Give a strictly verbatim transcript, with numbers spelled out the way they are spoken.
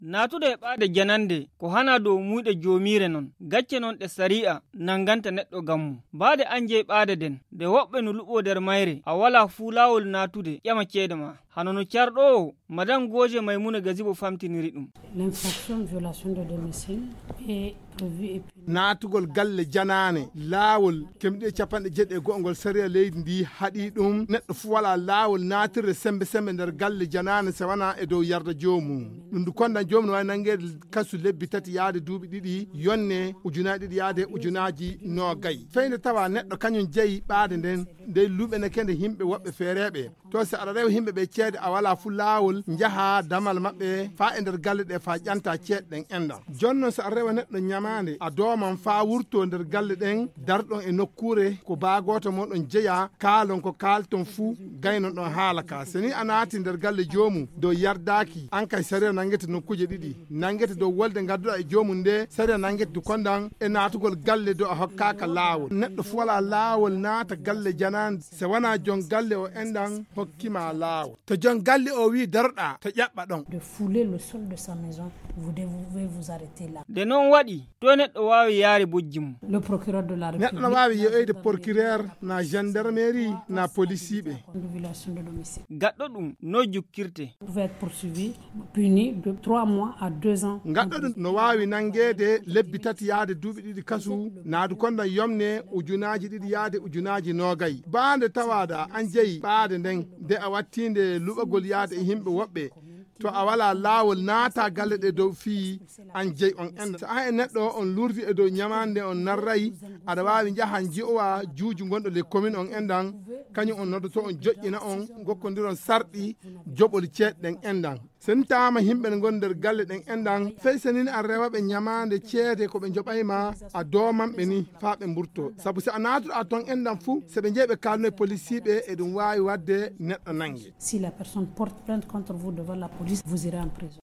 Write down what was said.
natude ɓaade janande ko hana dow muyɗe jomire non gacce non ɗe sari'a nanganta neɗɗo gammu baade anje ɓaade den de woɓɓe no luɓo nder mayre a wala fuu lawol natude ƴama ceede ma hano no carɗo o madame Goje Maimouna Gazibo famtiniri ɗum. L'infraction violation de domicile est prévue et punie. Naatugol galle janane laawol kemɗe capanɗe jeɗɗe e go'ongol sariya leydi ndi haɗi ɗum neɗɗo fu wala laawol naatirde sembe sembe nder galle janane so wana e dow yarda joomum ɗum ndu kondan joomum no wawi nanguede kasu lebbi tati yaade duuɓi ɗiɗi yonne ujunaji ɗiɗi yaade ujunaji nogayi feyde tawa neɗɗo kañum jeeyi ɓaade nden nde luɓene kende yimɓe woɓɓe feereɓe to so aɗa rewa yimɓe ɓe ceede a wala fu laawol jaha damal maɓɓe fa e nder galle ɗe fa ƴanta ceeɗe ɗen enda jonnon so aɗa rewa neɗɗo ñamade a dooman fa wurto nder galle ɗen darɗon e nokkure ko baagoto moɗon jeeya kaalon ko kalton fuu gaynon ɗon haala ka soni a naati nder galle joomum dow yardaki an kay sariya nangete nokkuje ɗiɗi nangete dow wolde gadduɗa e joomum nde sariya nangete du kondan e naatugol galle dow a hokkaka laawol neɗɗo fu wala laawol naata galle janande so wona jon galle o endan hokkima laawol to jon galle o wi darɗa to ƴaɓɓa ɗon de fouler le sol de sa maison vous devez vous arrêter là. De non waɗi to neɗɗo wawi yaari bojji mum. Le procureur de la République neɗɗo no wawi yeyoyde procureur na gendarmerie na policier ɓe de violation de domicile. Gaɗɗo ɗum no jukkirte. Pouvait être poursuivi puni de trois mois à deux ans. gaɗɗo ɗum no wawi nangede lebbi tati yaade duuɓi ɗiɗi kasu naadu konda yomne ujunaji ɗiɗi yaade ujunaji nogayi baande tawaɗa an jeeyi ɓaade nden nde a wattinde luɓagol yaade e yimɓe woɓɓe to a wala laawol naata galle ɗe dow fii an jeeyi on enda so an e neɗɗo on lurdi e dow ñamande on narrayi aɗa wawi jahan ji'owa juuju gonɗo le commune on endan kañum on noddoto on joƴƴina on gokkodiron sarɗi joɓol ceeɗɗen endan sen tama himɓe ne gon nder galle ɗen endan fey senini a rewaɓe ñamande ceede koɓe joɓayma a domanɓe ni fa ɓe mburto saabu so a natuɗa toon endan fuu soɓe jeeyi ɓe kalno e policier ɓe eɗum wawi wadde neɗɗo nangue. Si la personne porte plainte contre vous devant la police, vous irez en prison.